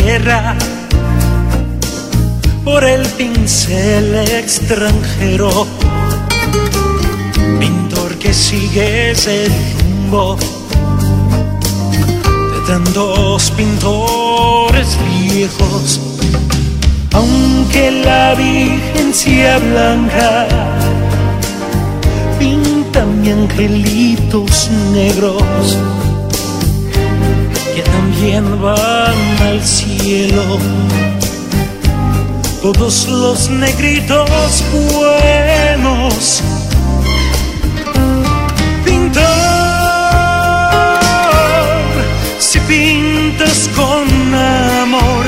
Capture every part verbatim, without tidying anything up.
tierra por el pincel extranjero. Pintor que sigues el rumbo de tantos pintores viejos. Aunque la Virgen sea blanca, pintan angelitos negros que también van al cielo. Todos los negritos buenos. Pintor, si pintas con amor,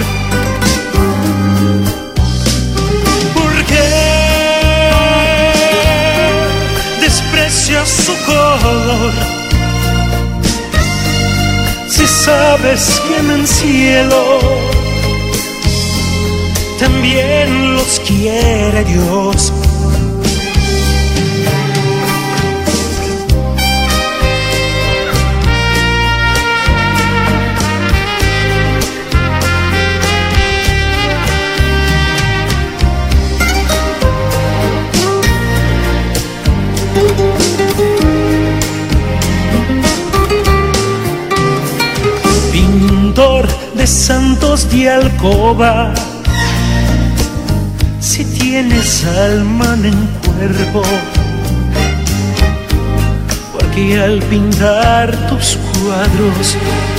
¿por qué desprecias su color? Si sabes que en el cielo también los quiere Dios. Pintor de santos de alcoba, si tienes alma en cuerpo, porque al pintar tus cuadros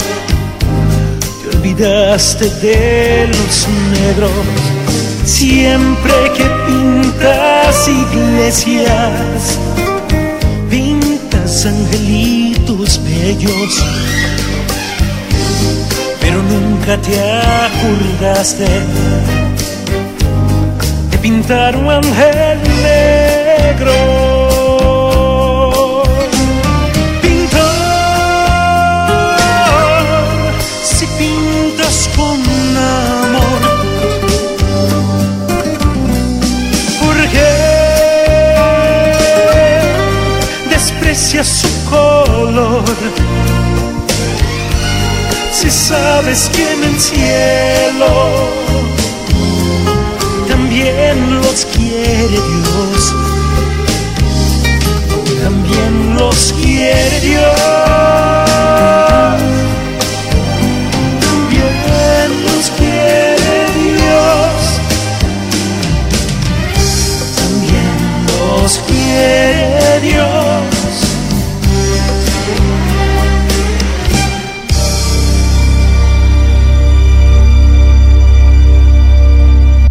te olvidaste de los negros. Siempre que pintas iglesias, pintas angelitos bellos, pero nunca te acordaste de pintar un ángel negro. Pintor, si pintas con amor, ¿por qué desprecias su color? Si sabes que en el cielo también los quiere Dios.